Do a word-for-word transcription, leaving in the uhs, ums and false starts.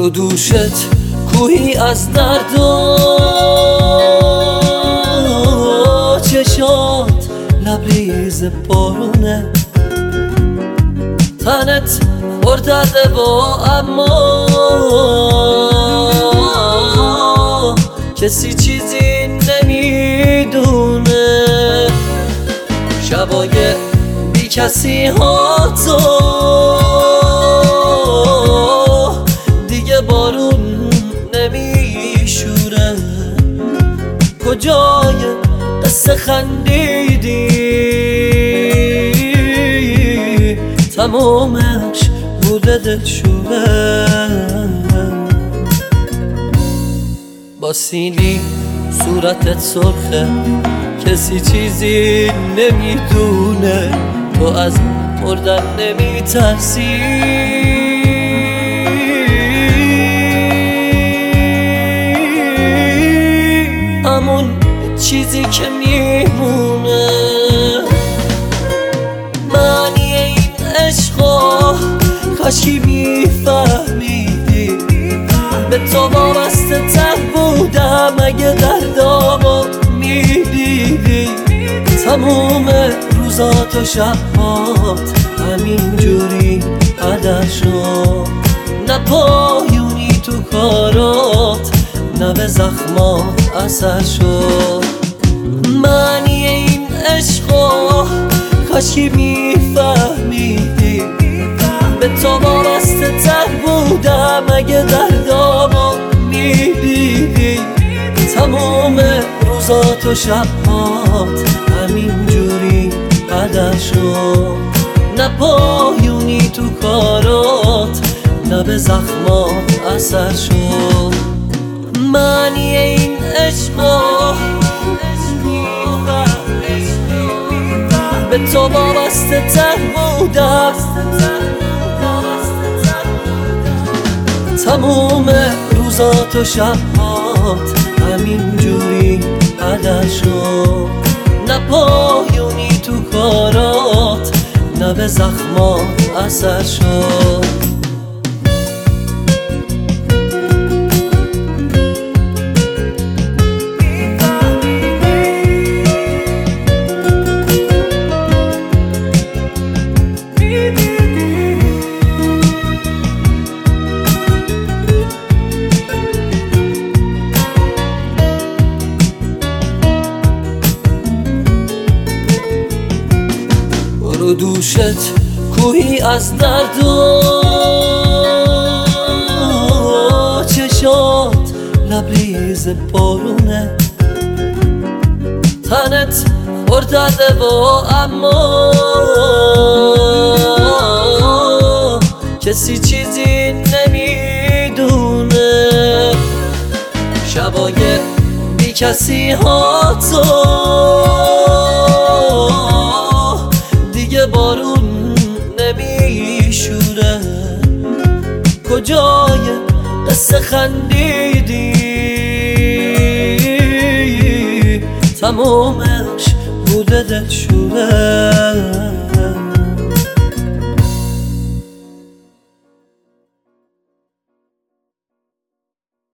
رو دوشت کوهی از درد و چشات لبریز بارونه، تنت پر درده و اما کسی چیزی نمیدونه. شبای بی کسی ها تو دیگه بارون نمیشوره، کجای قصه خندیدی تمامش بوده دلشوره. با سیلی صورتت سرخه، کسی چیزی نمیدونه، تو از مردن نمیترسی. همون چیزی که میمونه معنی این عشقا، کاشکی میفهمیدی به تو وابسته تر بودم اگه دردامو میدیدی. تموم روزات و شبات همین جوری هدر شد، نه پایونی تو کارات نه به زخمات اثر شد. معنی این عشقا کاشکی میفهمیدی به تو وابسته تر بودم اگه دردامو میدیدی. تموم روزات و شبات همین جوری هدر شد، نه پایونی تو کارات نه به زخمات اثر شد. معنی این عشقا به تو وابسته تر بودم، تموم روزات و شبات همین جوری هدر شد، نه پایونی تو کارات نه به زخمات اثر شد. رو دوشت کوهی از درد و چشات لبریز بارونه، تنت پر درده و اما کسی چیزی نمیدونه. شبای بی کسی ها تو دیگه بارون نمیشوره، کجای قصه خندیدی تمامش بوده دلشوره.